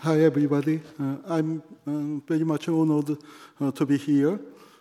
Hi, everybody. I'm very much honored to be here.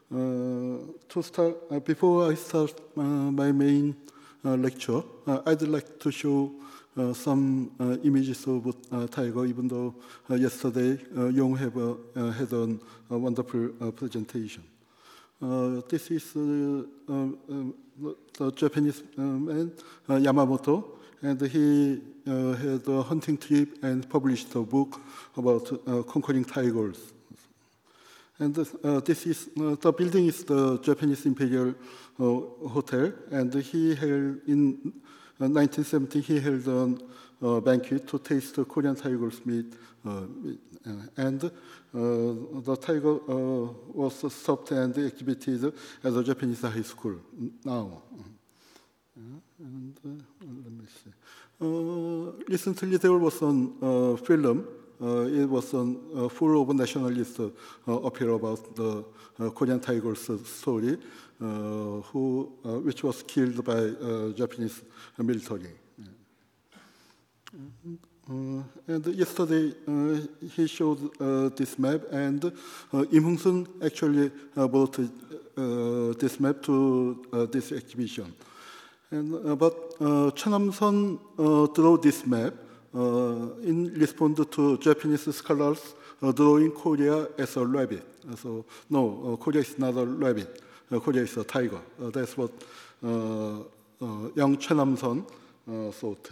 Before I start my main lecture, I'd like to show some images of tiger, even though yesterday Yong had a wonderful presentation. This is the Japanese man, Yamamoto, and he had a hunting trip and published a book about conquering tigers. And this is the building is the Japanese Imperial Hotel, and he held in 1970 he held a banquet to taste the Korean tiger's meat, and the tiger was stopped and exhibited at the Japanese high school now. And let me see. Recently, there was a film. It was full of nationalist appeal about the Korean tiger's story, which was killed by Japanese military. And yesterday, he showed this map, and Im Hung-sun actually brought this map to this exhibition. But Choi Nam-son drew this map in response to Japanese scholars drawing Korea as a rabbit. So no, Korea is not a rabbit. Korea is a tiger. That's what young Choi Nam-son thought.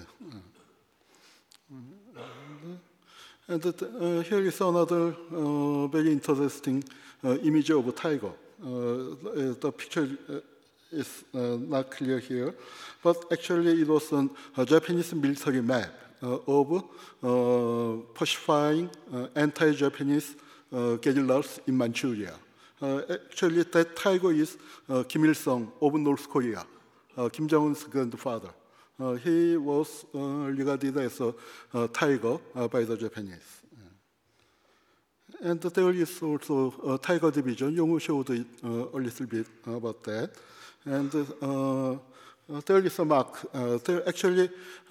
And here is another very interesting image of a tiger. The picture is not clear here, but actually it was a Japanese military map of pacifying anti-Japanese guerrillas in Manchuria. Actually, that tiger is Kim Il-sung of North Korea, Kim Jong-un's grandfather. He was regarded as a tiger by the Japanese. And there is also a tiger division. Yong showed it a little bit about that. And there is a mark. There actually,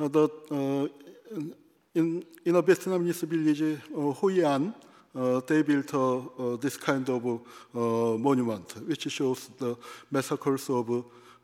in a Vietnamese village, Hoi An, they built this kind of monument, which shows the massacres of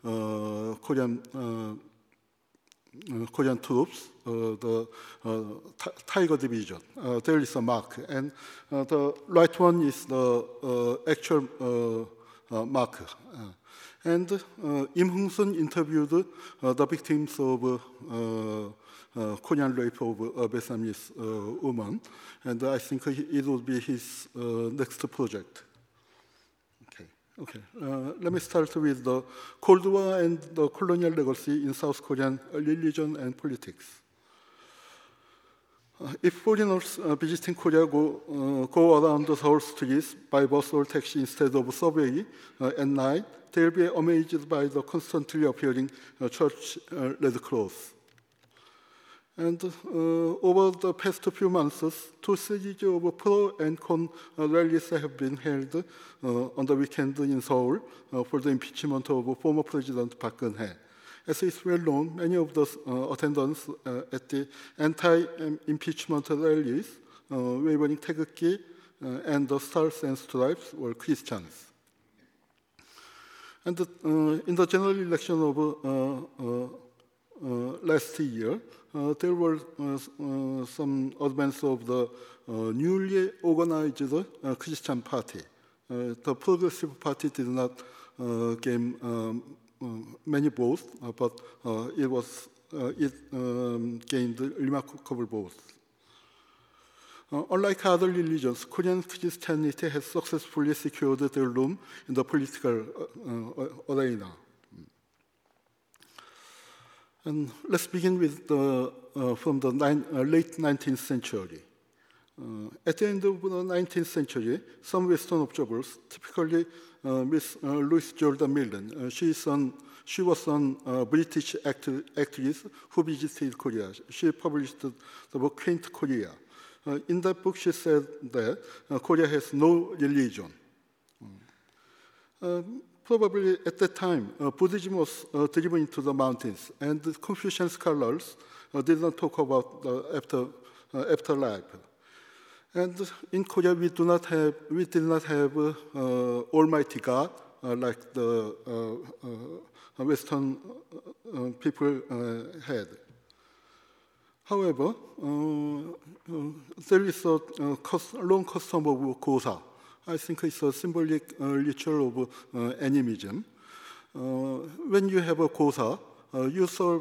Korean troops, the Tiger Division. There is a mark, and the right one is the actual mark. And Im Hung-sun interviewed the victims of Korean rape of a Vietnamese woman, and I think it would be his next project. Okay. Let me start with the Cold War and the colonial legacy in South Korean religion and politics. If foreigners visiting Korea go around the Seoul streets by bus or taxi instead of subway at night, they'll be amazed by the constantly appearing church red cloth. And over the past few months, two series of pro and con rallies have been held on the weekend in Seoul for the impeachment of former President Park Geun-hye. As is well known, many of the attendants at the anti-impeachment rallies, waving taegukgi and the stars and stripes, were Christians. And in the general election of last year, there were some advance of the newly organized Christian party. The Progressive Party did not gain many votes, but it gained remarkable votes. Unlike other religions, Korean Christianity has successfully secured their room in the political arena. And let's begin with from the late 19th century. At the end of the 19th century, some Western observers, typically Miss Louise Jordan Millen, she was a British actress who visited Korea. She published the book Quaint Korea. In that book, she said that Korea has no religion. Probably at that time, Buddhism was driven into the mountains, and the Confucian scholars did not talk about the afterlife. And in Korea, we did not have Almighty God like the Western people had. However, there is a long custom of gosa. I think it's a symbolic ritual of animism. When you have a gosa, you serve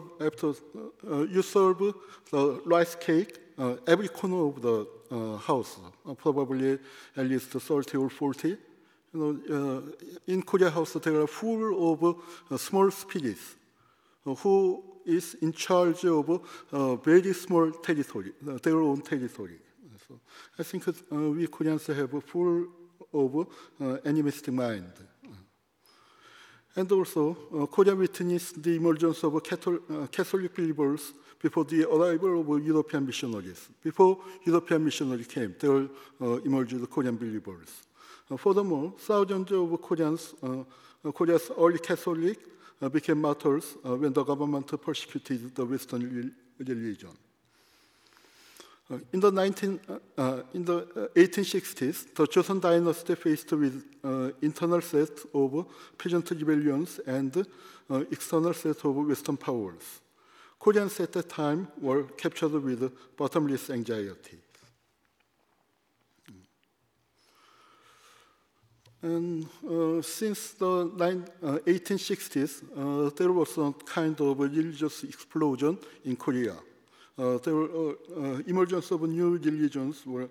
the rice cake every corner of the house, probably at least 30 or 40. In Korea house, they are full of small spirits who is in charge of very small territory, their own territory. So I think we Koreans have a full of animistic mind. And also, Korea witnessed the emergence of Catholic believers before the arrival of European missionaries. Before European missionaries came, there emerged Korean believers. Furthermore, thousands of Koreans, Korea's early Catholic, became martyrs when the government persecuted the Western religion. In the 1860s, the Joseon dynasty faced with internal set of peasant rebellions and external set of Western powers. Koreans at that time were captured with bottomless anxiety. And since the 1860s, there was a kind of a religious explosion in Korea. There were emergence of new religions were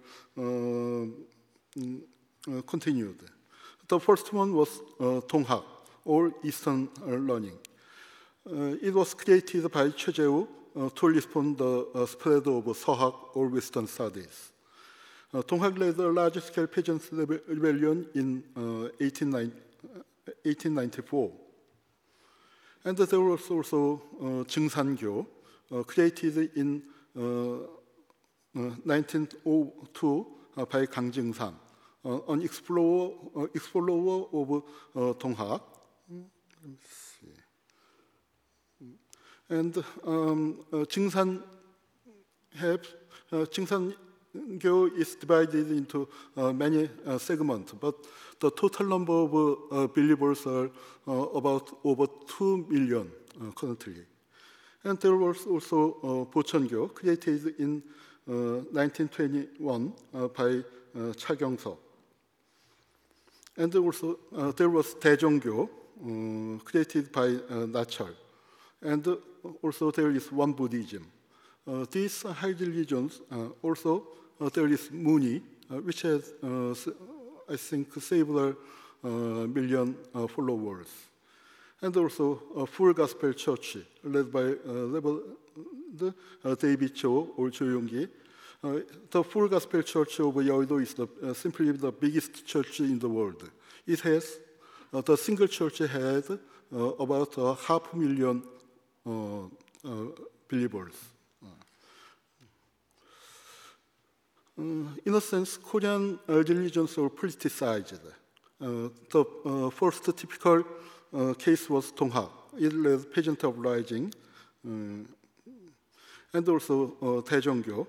continued. The first one was Donghak, or Eastern Learning. It was created by Choi Jae-woo to respond to the spread of Sehak, or Western studies. Donghak led a large-scale peasant rebellion in 1894. And there was also Jingsan-gyo, created in 1902 by Kang Jing-san, an explorer of Donghak. And Jingsan-gyo is divided into many segments, but the total number of believers are about over 2 million currently. And there was also Bocheon-gyo, created in 1921 by Cha Kyung-seok. And also there was Daejong-gyo, created by Nachal. And also there is Won Buddhism. These high religions, also there is Muni, which has, I think, several million followers. And also a full gospel church led by David Cho or Jo Yong-gi. The full gospel church of Yeouido is simply the biggest church in the world. It has, the single church had about 500,000 believers. In a sense, Korean religions are politicized. The first typical case was Donghak. It led peasant uprising, and also Daejong-gyo.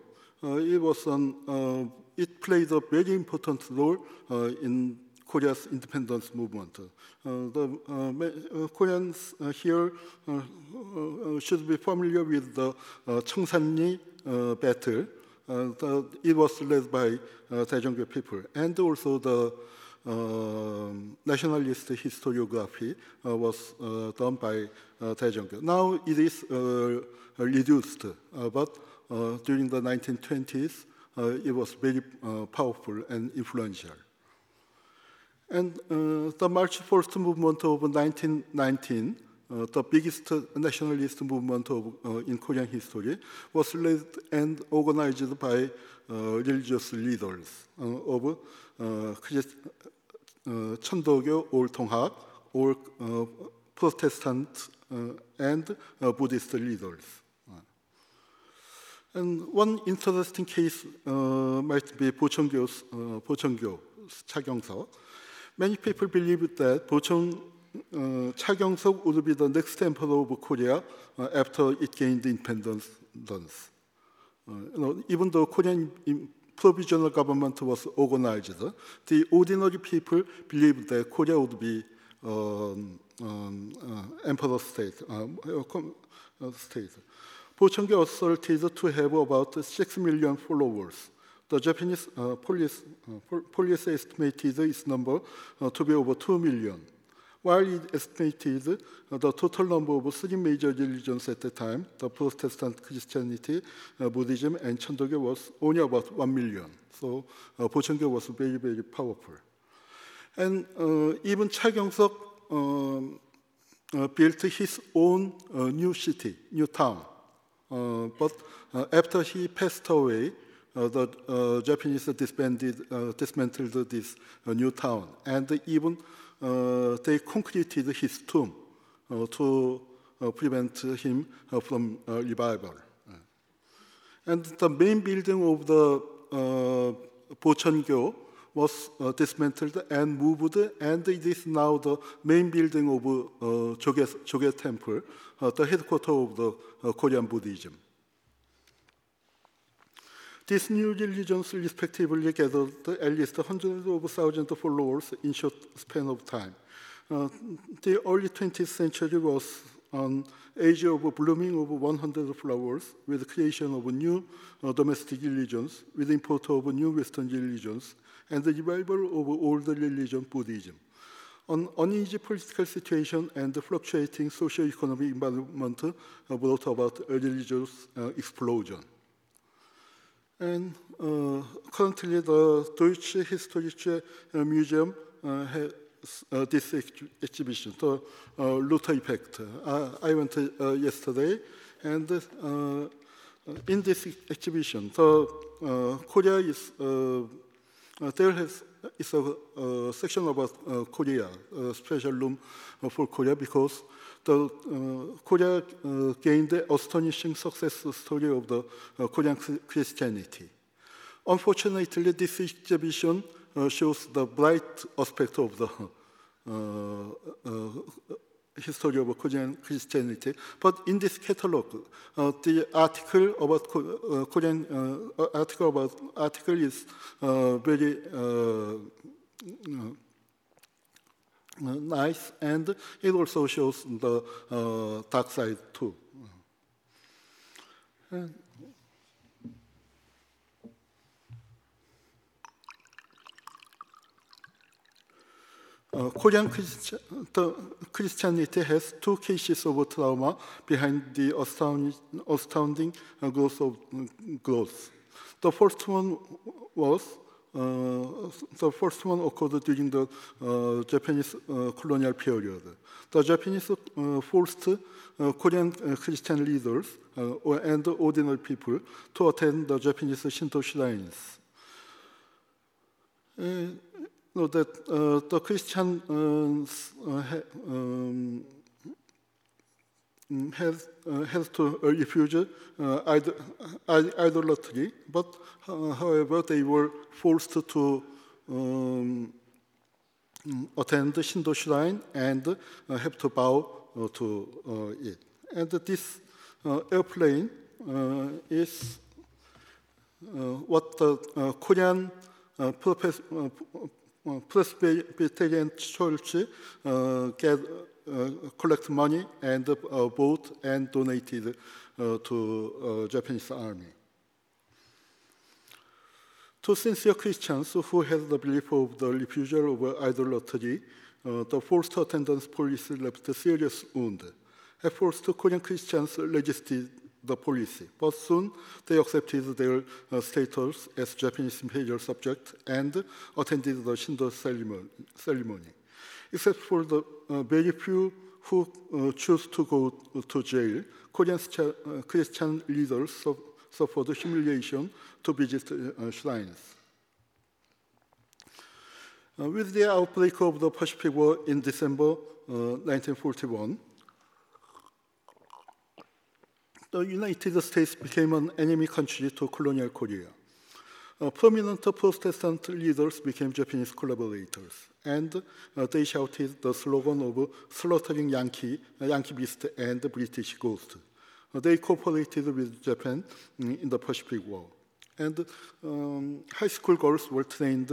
It played a very important role in Korea's independence movement. The Koreans here should be familiar with the Cheongsan-ri battle. It was led by Daejong-gyo people, and also the nationalist historiography was done by Daejong-gyo. Now it is reduced, but during the 1920s, it was very powerful and influential. And the March 1st movement of 1919, the biggest nationalist movement in Korean history, was led and organized by religious leaders of Cheondogyo or Donghak, or Protestant and Buddhist leaders. And one interesting case might be Bocheon-gyo's Cha Kyung-seok. Many people believe that Cha Kyung-seok would be the next emperor of Korea after it gained independence. Even though Korean provisional government was organized, the ordinary people believed that Korea would be emperor state. Pocheonggye authorities to have about 6 million followers. The Japanese police estimated its number to be over 2 million, while it estimated the total number of 3 major religions at the time, the Protestant Christianity, Buddhism, and Cheondogye was only about 1 million. So Pocheonggye was very, very powerful. And even Cha Kyoung-suk built his own new city, new town. But after he passed away, the Japanese dismantled this new town, and even they concreted his tomb to prevent him from revival. And the main building of the Pocheonggye was dismantled and moved, and it is now the main building of Jogye Temple, the headquarters of the Korean Buddhism. These new religions respectively gathered at least hundreds of thousands of followers in short span of time. The early 20th century was an age of blooming of 100 flowers, with creation of new domestic religions, with import of new Western religions, and the revival of old religion, Buddhism. An uneasy political situation and the fluctuating socio-economic environment brought about a religious explosion. And currently, the Deutsche Historische Museum has this exhibition, the Luther Effect. I went yesterday, and in this exhibition, Korea is there is a section about Korea, a special room for Korea, because Korea gained the astonishing success story of the Korean Christianity. Unfortunately, this exhibition shows the bright aspect of the history of Korean Christianity. But in this catalog, the article about Korean article is very nice, and it also shows the dark side too. Korean Christianity has two cases of trauma behind the astounding growth. The first one occurred during the Japanese colonial period. The Japanese forced Korean Christian leaders and ordinary people to attend the Japanese Shinto shrines. The Christians has to refuse idolatry, but however, they were forced to attend the Shinto shrine and have to bow to it. And this airplane is what the Korean Presbyterian Church collect money and bought and donated to Japanese army. To sincere Christians who had the belief of the refusal of idolatry, the forced attendance policy left a serious wound. At first, Korean Christians resisted the policy, but soon they accepted their status as Japanese imperial subject and attended the Shinto ceremony. Except for the very few who choose to go to jail, Korean Christian leaders suffered humiliation to visit shrines. With the outbreak of the Pacific War in December 1941, the United States became an enemy country to colonial Korea. Prominent Protestant leaders became Japanese collaborators, and they shouted the slogan of slaughtering Yankee Beast and British Ghost. They cooperated with Japan in the Pacific War. And high school girls were trained,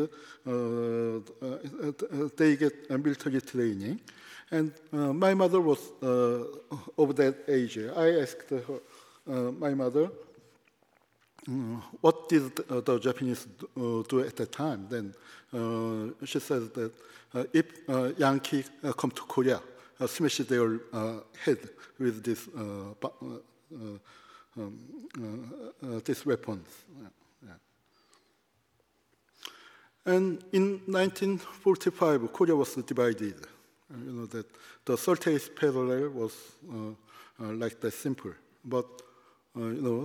they get military training. And my mother was of that age. I asked her, my mother, what did the Japanese do at that time? Then she said that if Yankee come to Korea, smash their head with this these weapons. Yeah. And in 1945, Korea was divided. You know that the 38th parallel was like that simple, but you know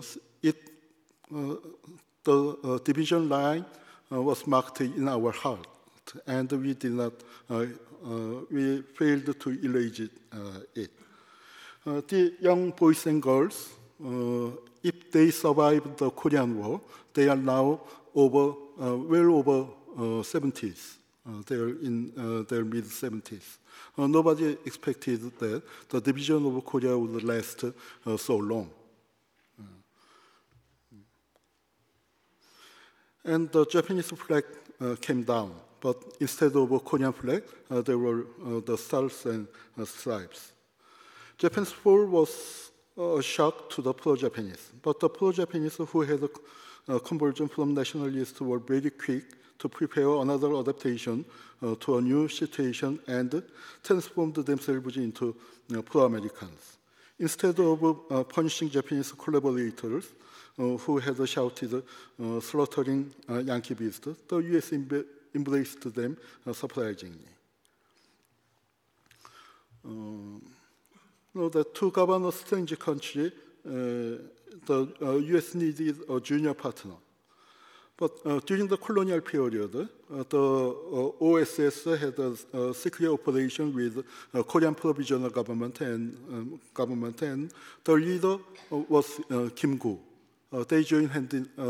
the division line was marked in our heart, and we did not. We failed to erase it. The young boys and girls, if they survived the Korean War, they are now well over 70s. They are in their mid-70s. Nobody expected that the division of Korea would last so long. And the Japanese flag came down, but instead of a Korean flag, there were the stars and stripes. Japan's fall was a shock to the pro-Japanese, but the pro-Japanese who had a conversion from nationalists were very quick to prepare another adaptation to a new situation and transformed themselves into pro-Americans. Instead of punishing Japanese collaborators who had shouted slaughtering Yankee visitors, the U.S. embraced them surprisingly. That to govern a strange country, the U.S. needed a junior partner. But during the colonial period, the OSS had a secret operation with Korean Provisional Government, and the leader was Kim Gu. They joined hands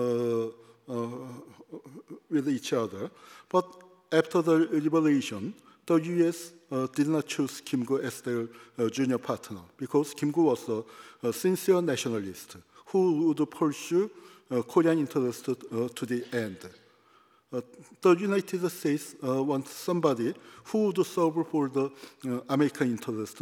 with each other. But after the liberation, the U.S. did not choose Kim Gu as their junior partner because Kim Gu was a sincere nationalist who would pursue Korean interests to the end. The United States wants somebody who would serve for the American interest.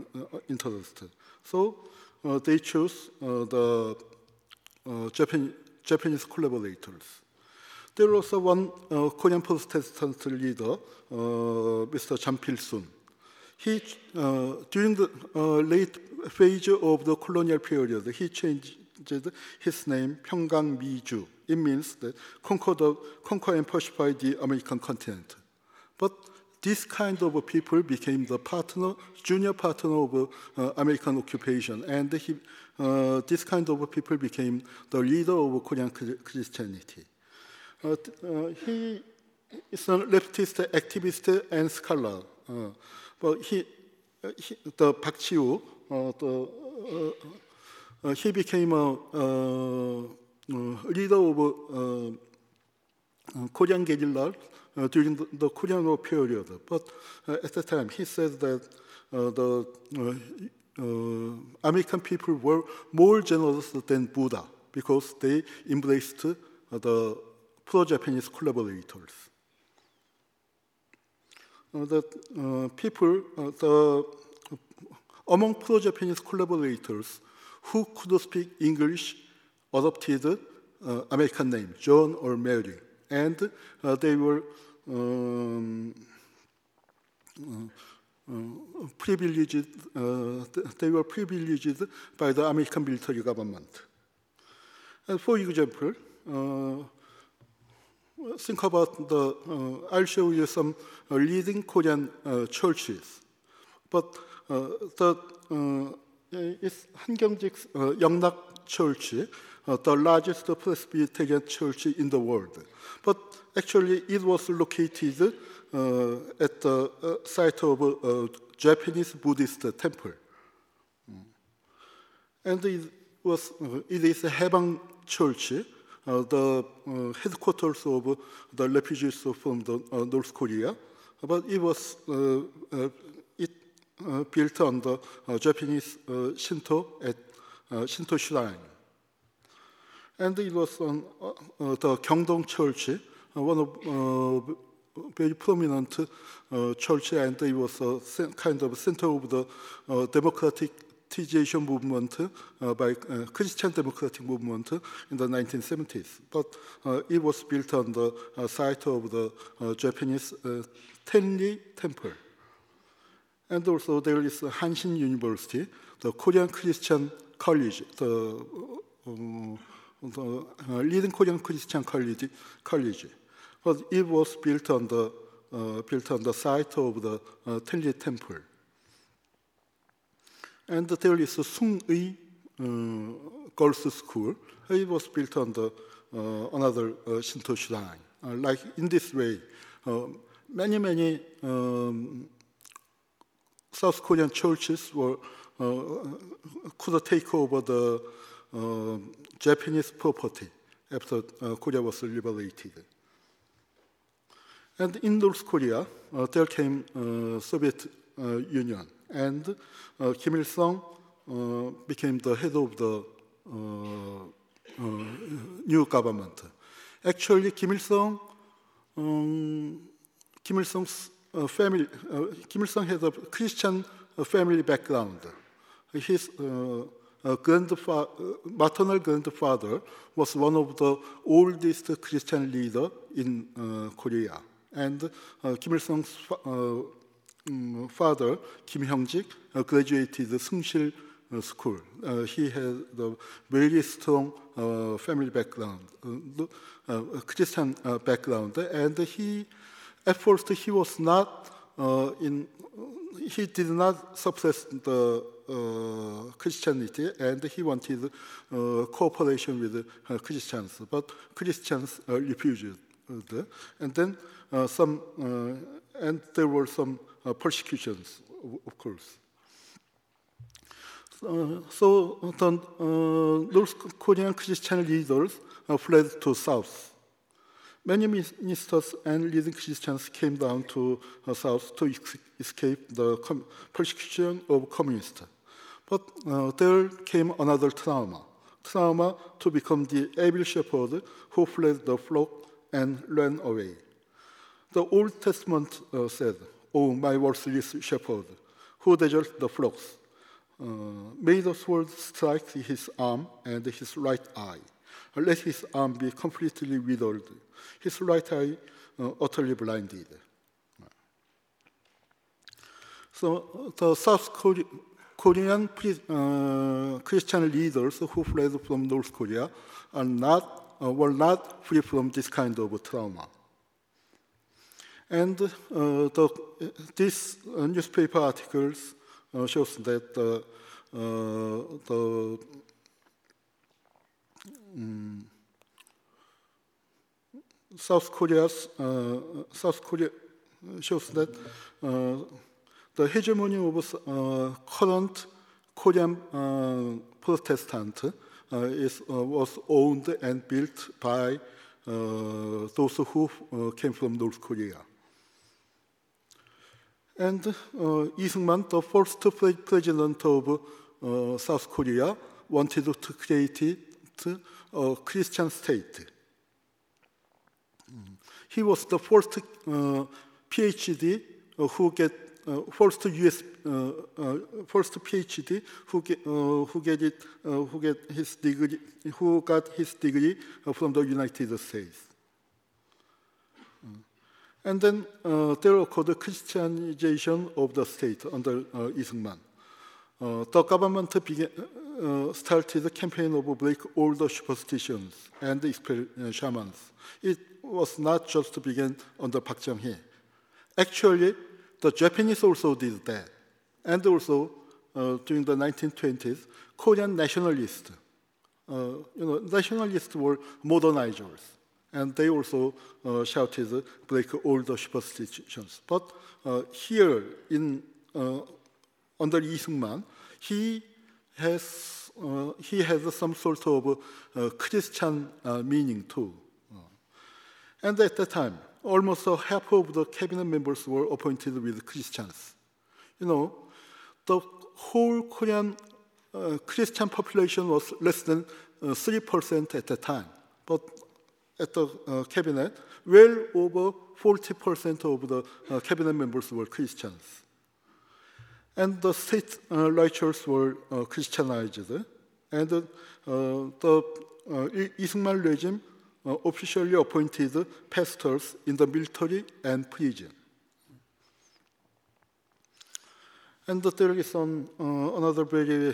So they chose the Japanese collaborators. There was also one Korean Protestant leader, Mr. Jang Pil-sun. He, during the late phase of the colonial period, he changed his name Pyeonggang Miju. It means that conquer and pacify the American continent. But this kind of people became the junior partner of American occupation, and this kind of people became the leader of Korean Christianity. He is a leftist activist and scholar. But the Park Ji-woo, he became a leader of Korean guerrilla during the Korean War period. But at the time, he said that the American people were more generous than Buddha because they embraced the pro-Japanese collaborators. Among pro-Japanese collaborators who could speak English adopted American names, John or Mary, and they were privileged. They were privileged by the American military government. And for example, think about I'll show you some leading Korean churches. But it's Hangyongjik Yeongnak Church, the largest Presbyterian church in the world. But actually, it was located at the site of a Japanese Buddhist temple. And it is a Haebang Church, the headquarters of the refugees from the North Korea. But it was built on the Japanese Shinto at Shinto Shrine. And it was on the Gyeongdong Church, one of very prominent church, and it was a kind of center of the democratization movement by Christian democratic movement in the 1970s. But it was built on the site of the Japanese Tenri Temple. And also there is Hanshin University, the Korean Christian College, the leading Korean Christian college. But it was built on the site of the Tenri Temple. And there is a Sung-ui Girls' School. It was built on the another Shinto shrine. Like in this way, many South Korean churches could take over the Japanese property after Korea was liberated. And in North Korea, there came Soviet Union, and Kim Il-sung became the head of the new government. Actually, Kim Il-sung's family, Kim Il-sung had a Christian family background. His maternal grandfather was one of the oldest Christian leaders in Korea. And Kim Il-sung's father, Kim Hyung-jik, graduated Seungsil School. He had a very strong family background, Christian background, and at first he was not he did not suppress the Christianity, and he wanted cooperation with Christians, but Christians refused. And then and there were some persecutions, of course. So the North Korean Christian leaders fled to south. Many ministers and leading Christians came down to south to escape the persecution of communists. But there came another trauma to become the able shepherd who fled the flock and ran away. The Old Testament said, "Oh, my worthless shepherd, who deserts the flocks, may the sword strike his arm and his right eye. Let his arm be completely withered, his right eye utterly blinded." So the South Korean Christian leaders who fled from North Korea were not free from this kind of trauma. And these newspaper articles shows that South Korea shows that the hegemony of current Korean Protestant was owned and built by those who came from North Korea. And Lee Seung-man, the first president of South Korea, wanted to create a Christian state. He was the first PhD who get first U.S. First PhD who got his degree from the United States. And then there occurred the Christianization of the state under Lee Seung-man. The government started a campaign of break all the superstitions and expel shamans. It was not just to begin under Park Chung-hee. Actually, the Japanese also did that. And also, during the 1920s, Korean nationalists, nationalists were modernizers. And they also shouted, break all the superstitions. But here, under Lee Seung-man, he has some sort of Christian meaning too. And at that time, almost half of the cabinet members were appointed with Christians. The whole Korean Christian population was less than 3% at the time, but at the cabinet, well over 40% of the cabinet members were Christians. And the state rituals were Christianized. And the Ismail regime officially appointed pastors in the military and prison. And there is another very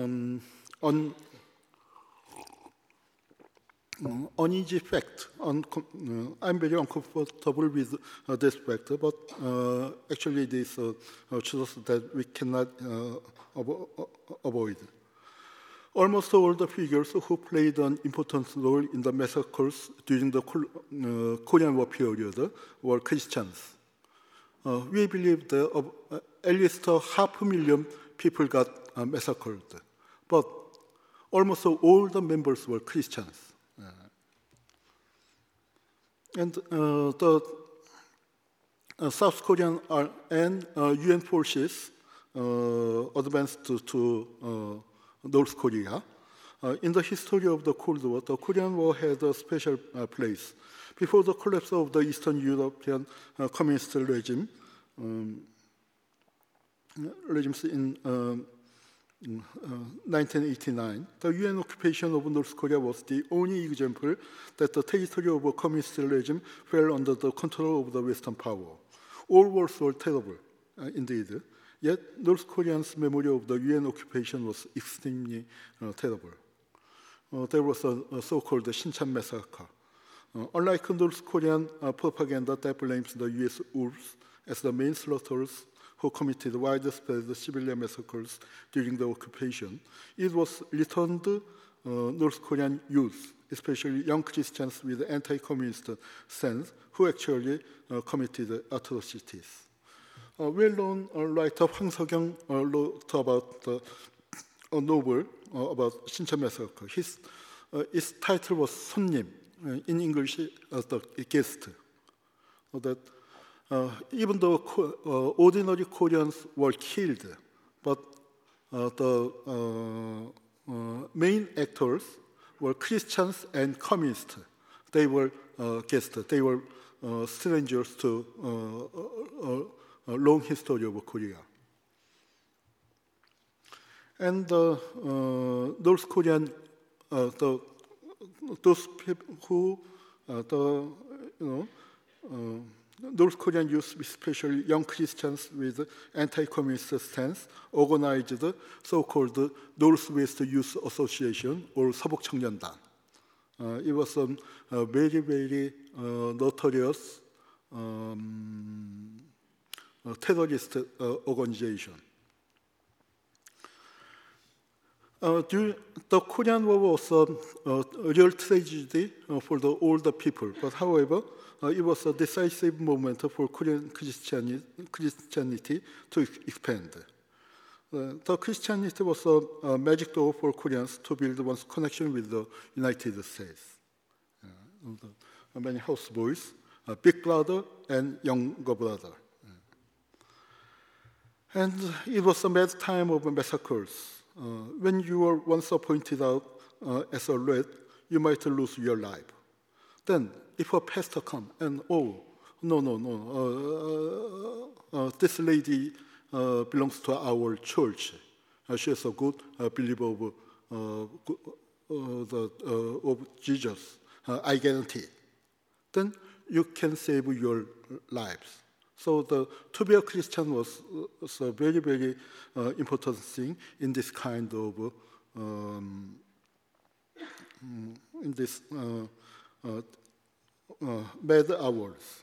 uneasy fact. I'm very uncomfortable with this fact, but actually it is truth that we cannot avoid. Almost all the figures who played an important role in the massacres during the Korean War period were Christians. We believe that at least 500,000 people got massacred, but almost all the members were Christians. And the South Korean and UN forces advanced to North Korea. In the history of the Cold War, the Korean War had a special place. Before the collapse of the Eastern European communist regimes in 1989, the UN occupation of North Korea was the only example that the territory of a communist regime fell under the control of the Western power. All wars were terrible, indeed. Yet North Koreans' memory of the UN occupation was extremely terrible. There was a so-called Shincheon massacre. Unlike North Korean propaganda that blames the US wolves as the main slaughterers who committed widespread civilian massacres during the occupation, it was returned North Korean youth, especially young Christians with anti-communist stance, who actually committed atrocities. Well-known writer Hwang Seok-young wrote about a novel about Shincheon massacre. His title was 손님, in English as the guest. That even though ordinary Koreans were killed, but the main actors were Christians and communists. They were guests. They were strangers to a long history of Korea. And North Korean, those people who, North Korean youth, especially young Christians with anti-communist stance, organized the so-called Northwest Youth Association or 서북청년단. It was a very, very notorious terrorist organization. The Korean War was a real tragedy for all the people, but however, it was a decisive moment for Korean Christianity to expand. The Christianity was a magic door for Koreans to build one's connection with the United States. Many houseboys, big brother and younger brother. And it was a mad time of massacres. When you were once appointed out as a red, you might lose your life. Then, if a pastor comes and, this lady belongs to our church. She is a good believer of Jesus. I guarantee. Then you can save your lives. So to be a Christian was a very, very important thing in this kind of bad hours.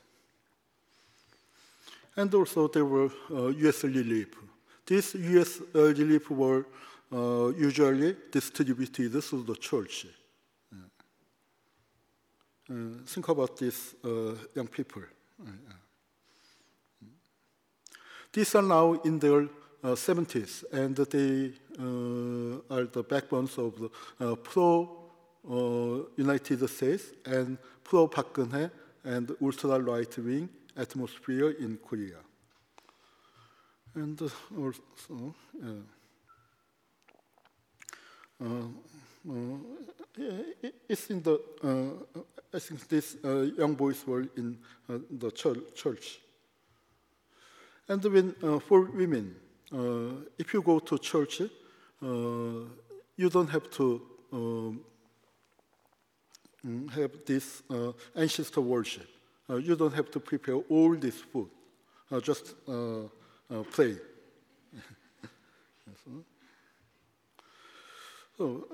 And also there were U.S. relief. These U.S. relief were usually distributed through the church. Think about these young people. These are now in their 70s, and they are the backbones of the pro-United States and pro-Park Geun-hye and ultra-right-wing atmosphere in Korea. And also, it's in the. I think these young boys were in the church. And when for women, if you go to church, you don't have to have this ancestor worship. You don't have to prepare all this food. Just pray. So,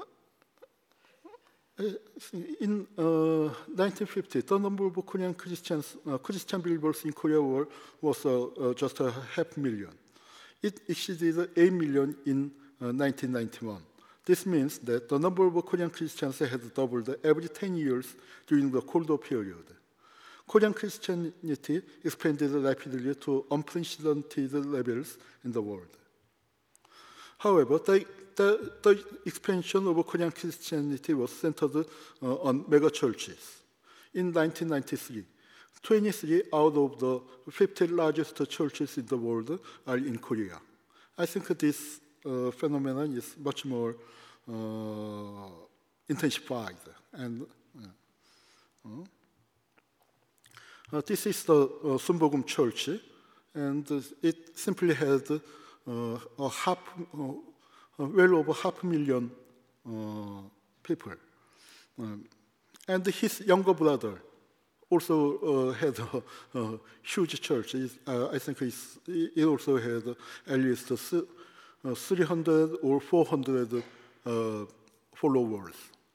in 1950, the number of Korean Christian believers in Korea was just 500,000. It exceeded 8 million in 1991. This means that the number of Korean Christians had doubled every 10 years during the Cold War period. Korean Christianity expanded rapidly to unprecedented levels in the world. However, the expansion of Korean Christianity was centered on megachurches. In 1993, 23 out of the 50 largest churches in the world are in Korea. I think this phenomenon is much more intensified. And this is the Sunbogum Church, and it simply had well over 500,000 people. And his younger brother also had a huge church. I think it also had at least 300 or 400 followers.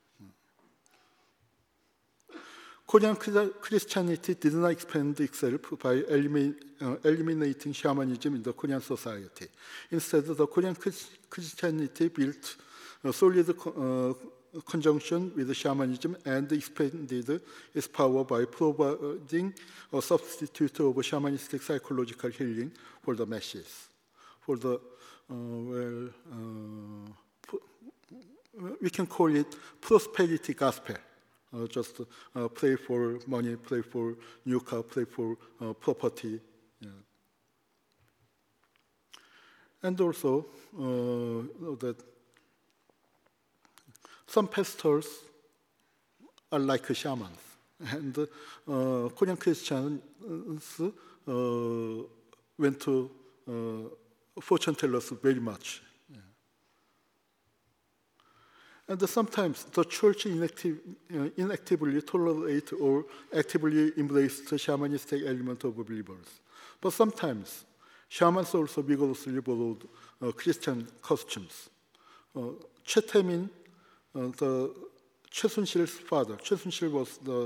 Korean Christianity did not expand itself by eliminating shamanism in the Korean society. Instead, the Korean Christianity built a solid conjunction with shamanism and expanded its power by providing a substitute of shamanistic psychological healing for the masses. For the, we can call it prosperity gospel. Just pray for money, pray for new car, pray for property. Yeah. And also that some pastors are like shamans. And Korean Christians went to fortune tellers very much. And sometimes the church inactively tolerate or actively embrace the shamanistic element of believers. But sometimes shamans also vigorously borrowed Christian costumes. Choi Tae-min, the Choi Soon-sil's father, Choi Soon-sil was the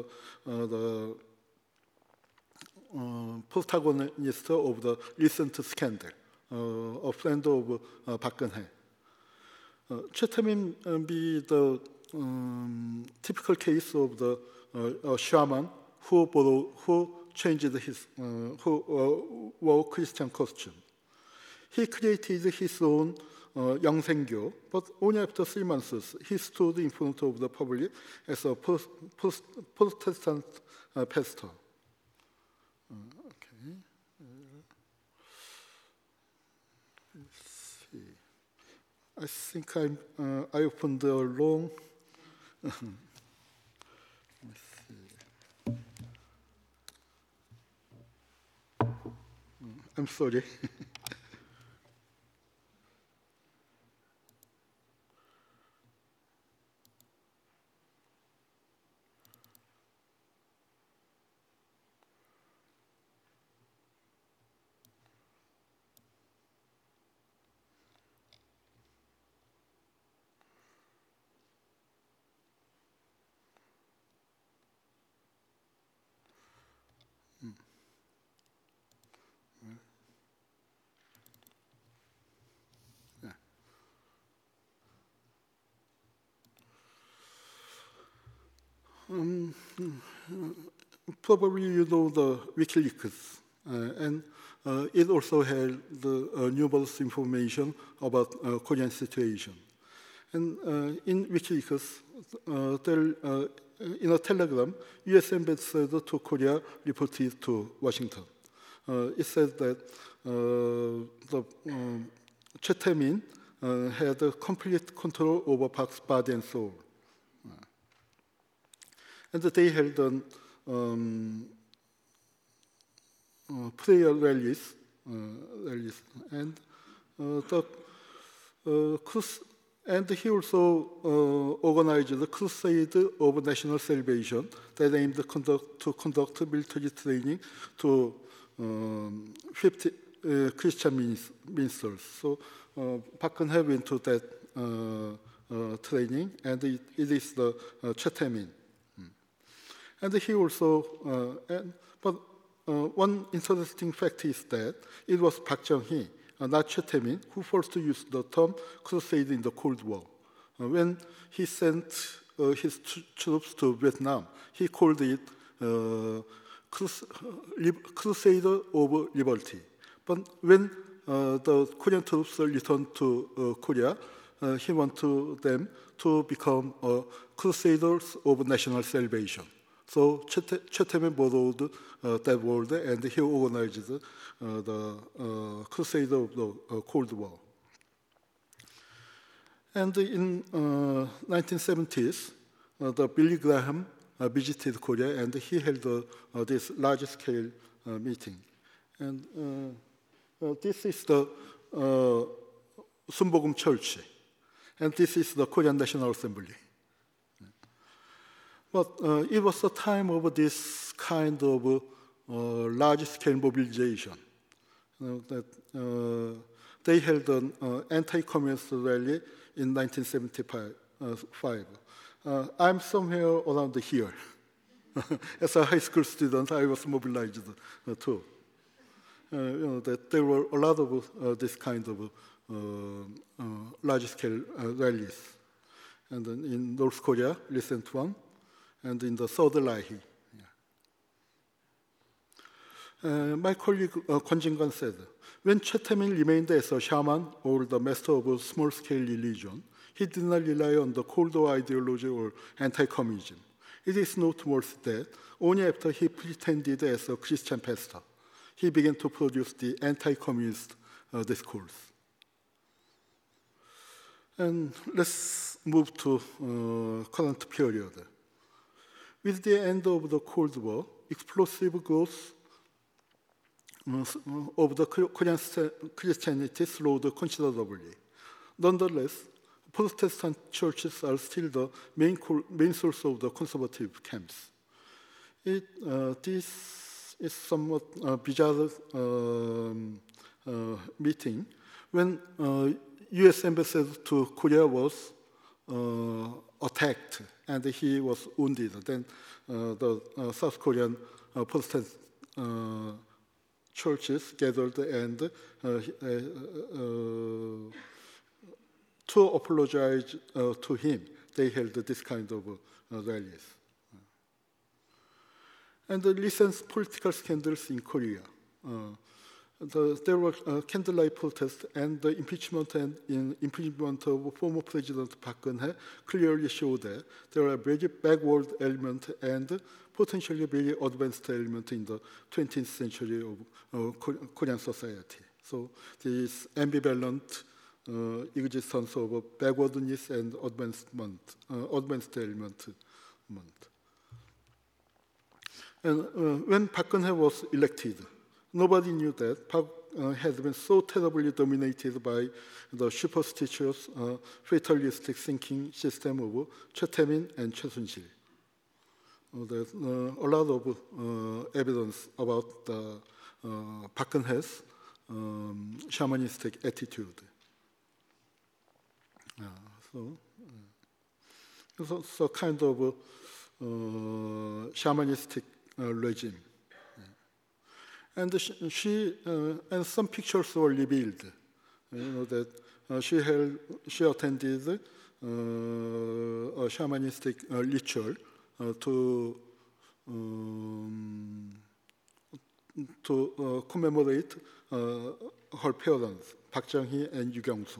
protagonist of the recent scandal, a friend of Park Geun-hye. Choi Tae-min be the typical case of the shaman who changed his wore Christian costume. He created his own Yeongsaeng-gyo, but only after 3 months he stood in front of the public as a Protestant pastor. I think I opened the wrong. Let's see. I'm sorry. Probably you know the WikiLeaks, and it also had the numerous information about Korean situation. And in WikiLeaks, in a telegram, U.S. ambassador to Korea reported to Washington. It said that Choi Tae-min had complete control over Park's body and soul. And they held prayer rallies, and and he also organized the Crusade of National Salvation that aimed to conduct military training to 50 Christian ministers. So Park Geun-hye went to that training, and it is the Chaetamin. And he also, one interesting fact is that it was Park Chung-hee, not Chaetamin, who first used the term crusade in the Cold War. When he sent his troops to Vietnam, he called it Crusader of Liberty. But when the Korean troops returned to Korea, he wanted them to become Crusaders of National Salvation. So Chaetamin borrowed that word, and he organized the Crusade of the Cold War. And in 1970s, the Billy Graham visited Korea, and he held this large-scale meeting. And this is the Sunbogum Church, and this is the Korean National Assembly. But it was a time of this kind of large-scale mobilization. That they held an anti-communist rally in 1975. I'm somewhere around here. As a high school student, I was mobilized too. That there were a lot of this kind of large-scale rallies, and then in North Korea, recent one, and in the South Lahi. My colleague Kwon Jin-gun said, when Chaetamin remained as a shaman or the master of a small-scale religion, he did not rely on the Cold War ideology or anti-communism. It is noteworthy that only after he pretended as a Christian pastor, he began to produce the anti-communist discourse. And let's move to current period. With the end of the Cold War, explosive growth of the Korean Christianity slowed considerably. Nonetheless, Protestant churches are still the main source of the conservative camps. This is somewhat bizarre meeting. When U.S. ambassador to Korea was attacked and he was wounded, then the South Korean Protestant churches gathered and to apologize to him, they held this kind of rallies. And the recent political scandals in Korea. There were candlelight protests, and the impeachment of former President Park Geun-hye clearly showed that there are very backward elements and potentially very advanced elements in the 20th century of Korean society. So this ambivalent existence of backwardness and advanced element. And when Park Geun-hye was elected, nobody knew that Park had been so terribly dominated by the superstitious, fatalistic thinking system of Chaetamin and Chosunsil. There's a lot of evidence about Park Geun-hye's shamanistic attitude. So kind of shamanistic regime. And she and some pictures were revealed. That she attended a shamanistic ritual to commemorate her parents, Park Jang-hee and Yu Kyung-soo.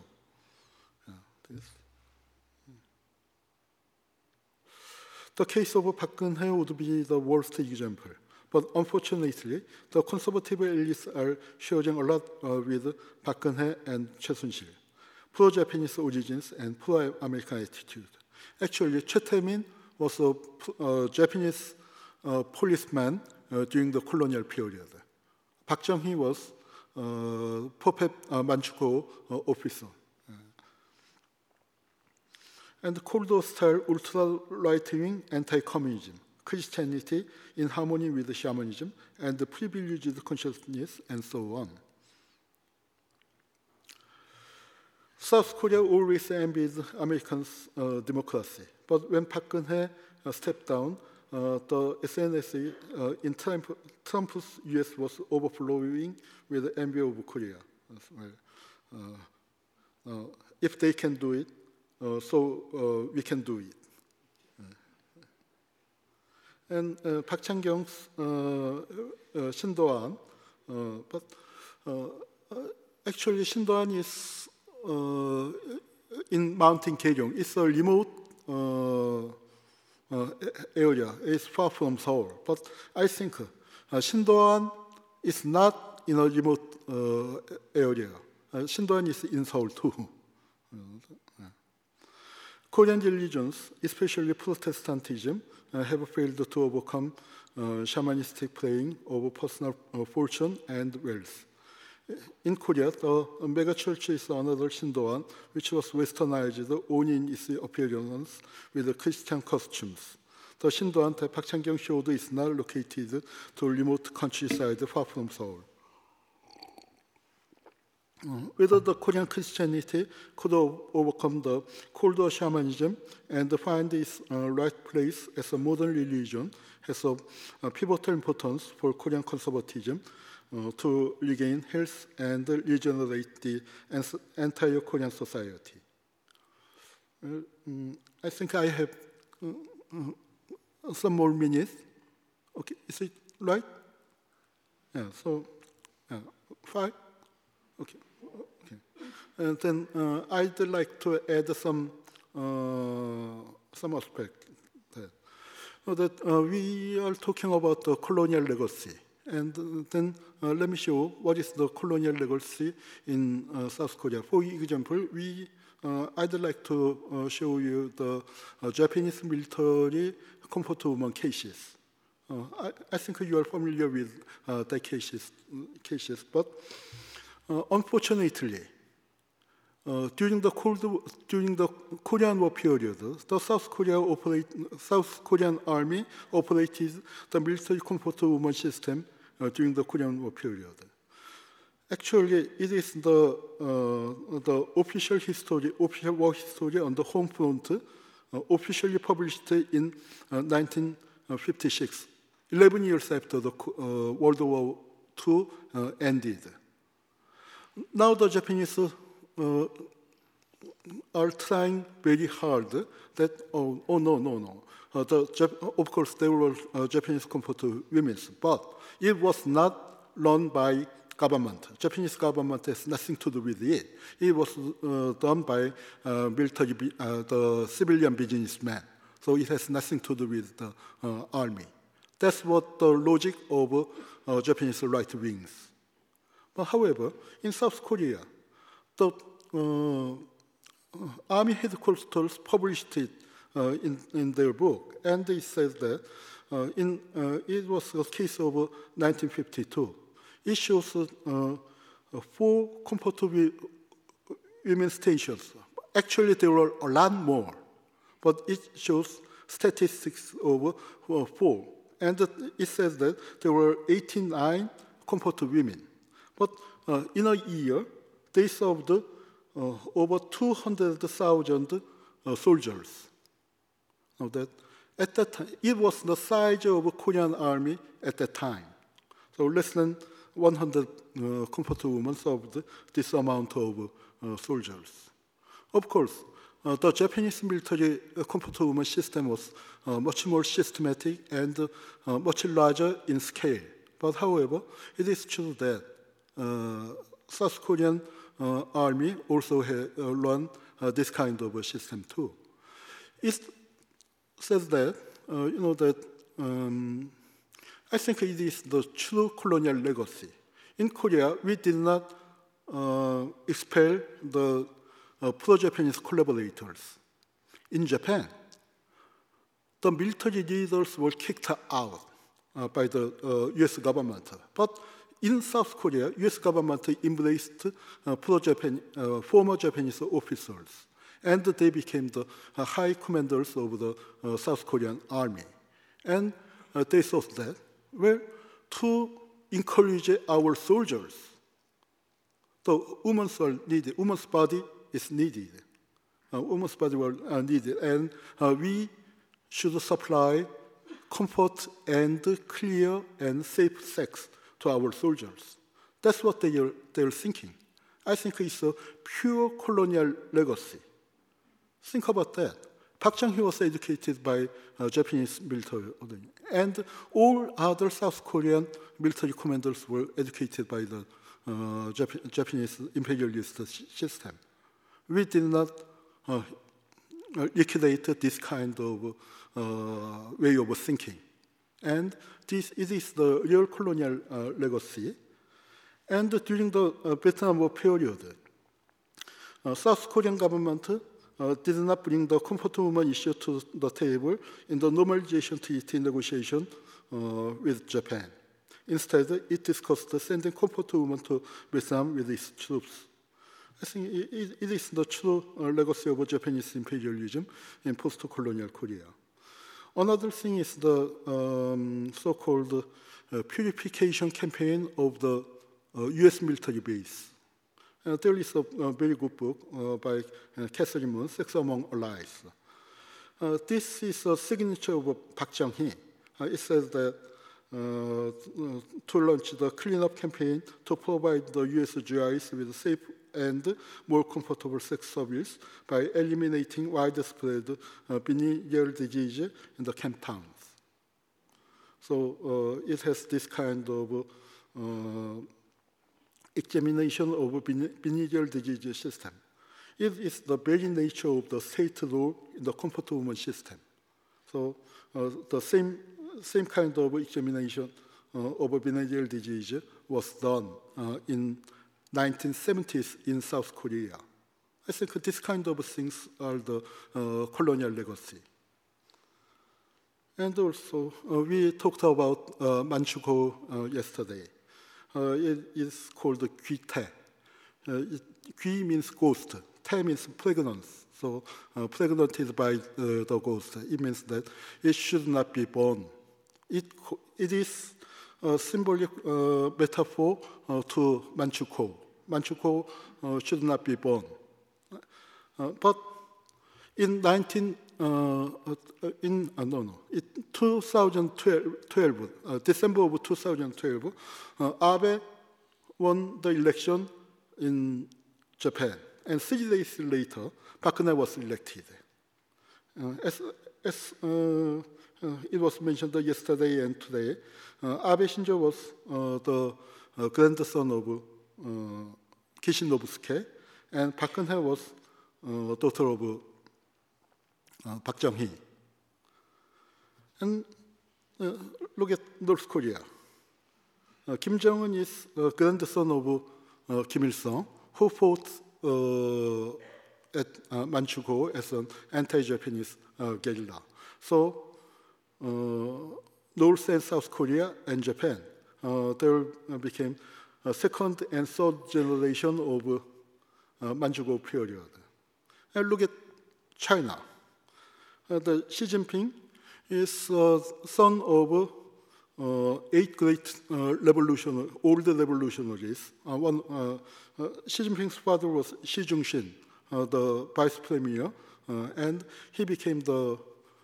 The case of Park Geun-hye would be the worst example. But unfortunately, the conservative elites are sharing a lot with Park Geun-hye and Chosunsil. pro-Japanese origins and pro-American attitude. Actually, Choi Tae-min was a Japanese policeman during the colonial period. Park Chung-hee was puppet Manchukuo officer. And Cold-War-style ultra-right-wing anti-communism, Christianity in harmony with shamanism, and the privileged consciousness, and so on. South Korea always envied Americans' democracy, but when Park Geun-hye stepped down, the SNS in Trump's U.S. was overflowing with envy of Korea. If they can do it, so we can do it. And Park Chan-kyung's Shin Do-han, but actually Shin Do-han is in Mountain Gaeryong. It's a remote area. It's far from Seoul. But I think Shin Do-han is not in a remote area. Shin Do-han is in Seoul too. Korean religions, especially Protestantism, have failed to overcome shamanistic playing of personal fortune and wealth. In Korea, the megachurch is another Shin Do-han, which was westernized only in its appearance with the Christian costumes. The Shin Do-han that Park Chan-kyung showed is not located to remote countryside far from Seoul. Whether the Korean Christianity could overcome the Cold War shamanism and find its right place as a modern religion has a pivotal importance for Korean conservatism to regain health and regenerate the entire Korean society. I think I have some more minutes. Okay, is it right? Yeah, so 5? Okay. And then I'd like to add some aspect that we are talking about the colonial legacy, and then let me show what is the colonial legacy in South Korea. For example, I'd like to show you the Japanese military comfort woman cases. I think you are familiar with the cases, but unfortunately, during the Korean War period, the South Korean Army operated the military comfort woman system during the Korean War period. Actually, it is the official war history on the home front, officially published in 1956, 11 years after the World War II ended. Now the Japanese are trying very hard that, no. Of course, there were Japanese comfort women, but it was not run by government. Japanese government has nothing to do with it. It was done by military, the civilian businessmen. So it has nothing to do with the army. That's what the logic of Japanese right wings. But however, in South Korea, the army headquarters published it in their book, and it says that it was a case of 1952. It shows 4 comfort women stations. Actually, there were a lot more, but it shows statistics of 4. And it says that there were 89 comfort women. But in a year, they served over 200,000 soldiers. Now that at that time, it was the size of a Korean army at that time. So less than 100 comfort women served this amount of soldiers. Of course, the Japanese military comfort woman system was much more systematic and much larger in scale. But however, it is true that South Korean army also run this kind of a system too. It says that, I think it is the true colonial legacy. In Korea, we did not expel the pro-Japanese collaborators. In Japan, the military leaders were kicked out by the US government. But in South Korea, US government embraced former Japanese officers, and they became the high commanders of the South Korean army. And they thought that, well, to encourage our soldiers, the women's are needed, women's body is needed. Women's body were needed, and we should supply comfort and clear and safe sex to our soldiers. That's what they're thinking. I think it's a pure colonial legacy. Think about that. Park Chung-hee was educated by Japanese military, and all other South Korean military commanders were educated by the Japanese imperialist system. We did not liquidate this kind of way of thinking. And it is the real colonial legacy. And during the Vietnam War period, South Korean government did not bring the comfort woman issue to the table in the normalization treaty negotiation with Japan. Instead, it discussed sending comfort women to Vietnam with its troops. I think it is the true legacy of Japanese imperialism in post-colonial Korea. Another thing is the so-called purification campaign of the US military base. There is a very good book by Catherine Moon, Sex Among Allies. This is a signature of Park Chung-hee. It says that to launch the cleanup campaign to provide the US GIs with safe and more comfortable sex service by eliminating widespread venereal disease in the camp towns. So it has this kind of examination of venereal disease system. It is the very nature of the state role in the comfort woman system. So the same kind of examination of venereal disease was done in 1970s in South Korea. I think this kind of things are the colonial legacy. And also, we talked about Manchukuo yesterday. It is called Gwitae. Gwi means ghost, Tae means pregnancy. So pregnant by the ghost. It means that it should not be born. It is a symbolic metaphor to Manchukuo. Manchukuo should not be born. But in 2012, December of 2012, Abe won the election in Japan, and 3 days later, Park Geun-hye was elected. As it was mentioned yesterday and today, Abe Shinzo was the grandson of Kishin Nobusuke, and Park Geun-hye was daughter of Park Chung-hee. And look at North Korea. Kim Jong-un is the grandson of Kim Il-sung, who fought at Manchukuo as an anti-Japanese guerrilla. So North and South Korea and Japan, there became a second and third generation of Manchukuo period. And look at China. The Xi Jinping is son of 8 great older revolutionaries. Xi Jinping's father was Xi Jung-shin, the vice premier, and he became the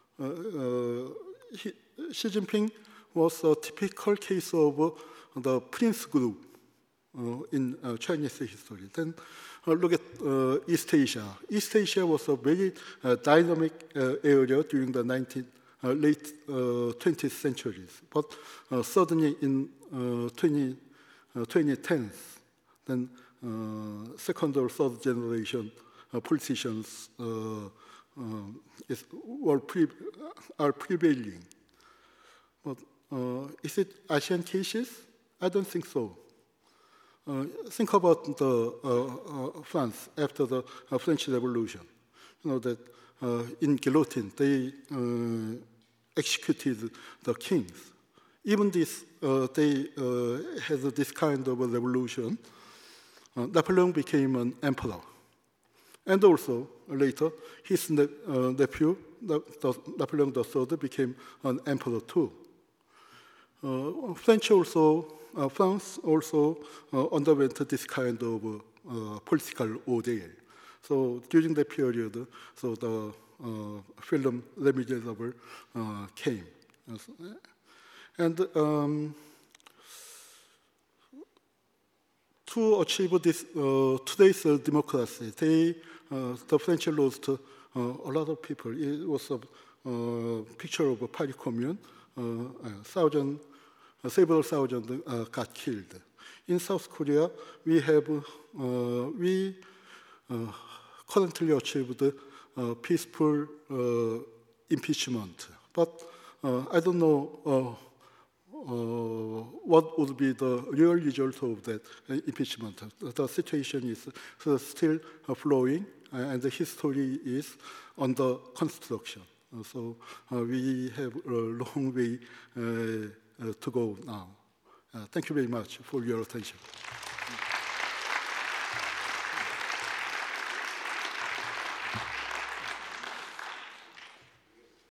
Xi Jinping was a typical case of the Prince group in Chinese history. Then look at East Asia. East Asia was a very dynamic area during the late 20th centuries. But suddenly in 2010s, then second or third generation politicians are prevailing. But is it Asian cases? I don't think so. think about France after the French Revolution. You know that in guillotine they executed the kings. Even this, they had this kind of a revolution. Napoleon became an emperor. And also, later, his nephew, Napoleon III, became an emperor too. France also underwent this kind of political ordeal. So during that period, so the film Les Miserables came. And to achieve this today's democracy, the French lost a lot of people. It was a picture of a Paris Commune. Several thousand got killed. In South Korea, we currently achieved peaceful impeachment. But I don't know what would be the real result of that impeachment. The situation is still flowing, and the history is under construction. So we have a long way to go now. Thank you very much for your attention.